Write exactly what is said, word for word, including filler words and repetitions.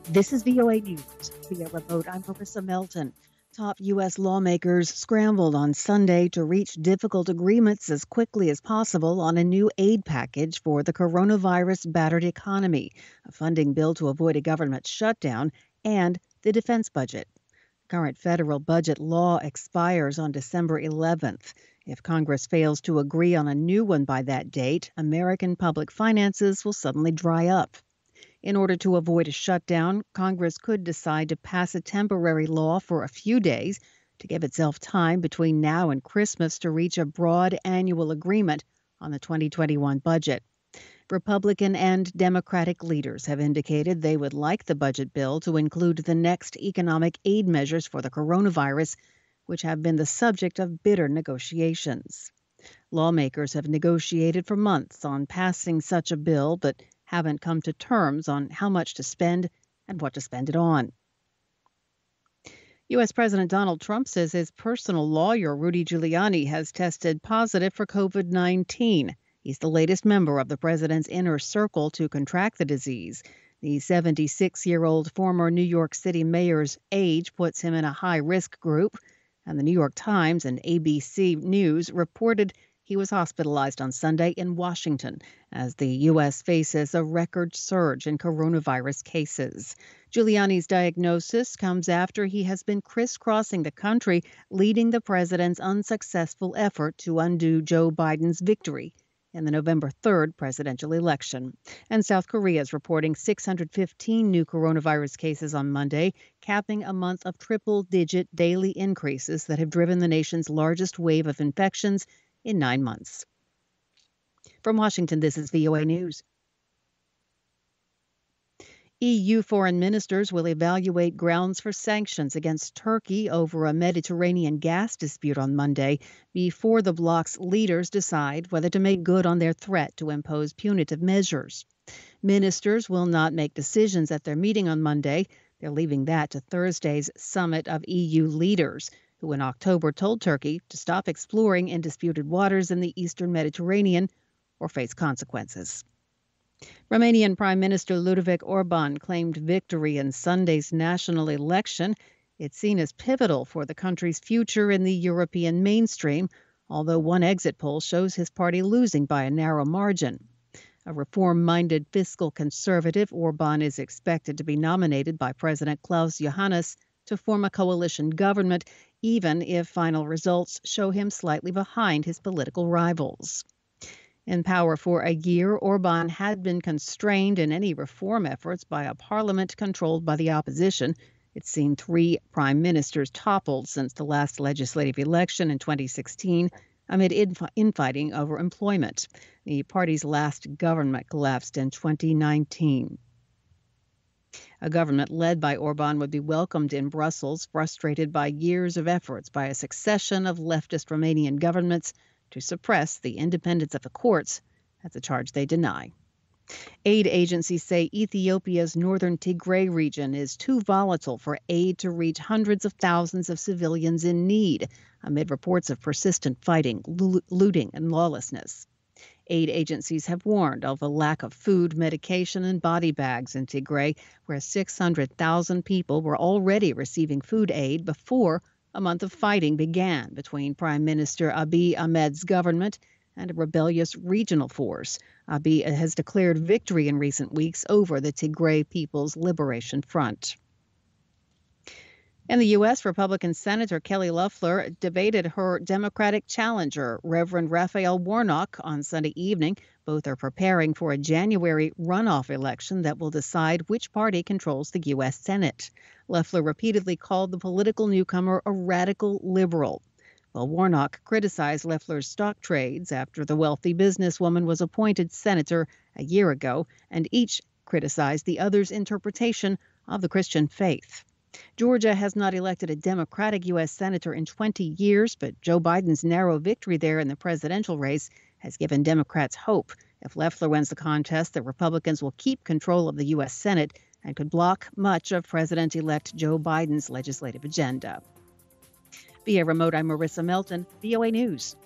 This is V O A News. Via remote, I'm Marissa Melton. Top U S lawmakers scrambled on Sunday to reach difficult agreements as quickly as possible on a new aid package for the coronavirus-battered economy, a funding bill to avoid a government shutdown, and the defense budget. Current federal budget law expires on December eleventh. If Congress fails to agree on a new one by that date, American public finances will suddenly dry up. In order to avoid a shutdown, Congress could decide to pass a temporary law for a few days to give itself time between now and Christmas to reach a broad annual agreement on the twenty twenty-one budget. Republican and Democratic leaders have indicated they would like the budget bill to include the next economic aid measures for the coronavirus, which have been the subject of bitter negotiations. Lawmakers have negotiated for months on passing such a bill, but haven't come to terms on how much to spend and what to spend it on. U S. President Donald Trump says his personal lawyer, Rudy Giuliani, has tested positive for covid nineteen. He's the latest member of the president's inner circle to contract the disease. The seventy-six-year-old former New York City mayor's age puts him in a high-risk group, and the New York Times and A B C News reported he was hospitalized on Sunday in Washington as the U S faces a record surge in coronavirus cases. Giuliani's diagnosis comes after he has been crisscrossing the country, leading the president's unsuccessful effort to undo Joe Biden's victory in the November third presidential election. And South Korea is reporting six hundred fifteen new coronavirus cases on Monday, capping a month of triple-digit daily increases that have driven the nation's largest wave of infections in nine months. From Washington, this is V O A News. E U foreign ministers will evaluate grounds for sanctions against Turkey over a Mediterranean gas dispute on Monday before the bloc's leaders decide whether to make good on their threat to impose punitive measures. Ministers will not make decisions at their meeting on Monday. They're leaving that to Thursday's summit of E U leaders, who in October told Turkey to stop exploring in disputed waters in the eastern Mediterranean or face consequences. Romanian Prime Minister Ludovic Orban claimed victory in Sunday's national election. It's seen as pivotal for the country's future in the European mainstream, although one exit poll shows his party losing by a narrow margin. A reform-minded fiscal conservative, Orban is expected to be nominated by President Klaus Johannes to form a coalition government, even if final results show him slightly behind his political rivals. In power for a year, Orban had been constrained in any reform efforts by a parliament controlled by the opposition. It's seen three prime ministers toppled since the last legislative election in twenty sixteen amid inf- infighting over employment. The party's last government collapsed in twenty nineteen. A government led by Orban would be welcomed in Brussels, frustrated by years of efforts by a succession of leftist Romanian governments to suppress the independence of the courts. That's a charge they deny. Aid agencies say Ethiopia's northern Tigray region is too volatile for aid to reach hundreds of thousands of civilians in need, amid reports of persistent fighting, lo- looting, and lawlessness. Aid agencies have warned of a lack of food, medication, and body bags in Tigray, where six hundred thousand people were already receiving food aid before a month of fighting began between Prime Minister Abiy Ahmed's government and a rebellious regional force. Abiy has declared victory in recent weeks over the Tigray People's Liberation Front. In the U S, Republican Senator Kelly Loeffler debated her Democratic challenger, Reverend Raphael Warnock, on Sunday evening. Both are preparing for a January runoff election that will decide which party controls the U S Senate. Loeffler repeatedly called the political newcomer a radical liberal, while Warnock criticized Loeffler's stock trades after the wealthy businesswoman was appointed senator a year ago, and each criticized the other's interpretation of the Christian faith. Georgia has not elected a Democratic U S senator in twenty years, but Joe Biden's narrow victory there in the presidential race has given Democrats hope. If Loeffler wins the contest, the Republicans will keep control of the U S Senate and could block much of President-elect Joe Biden's legislative agenda. Via remote, I'm Marissa Melton, V O A News.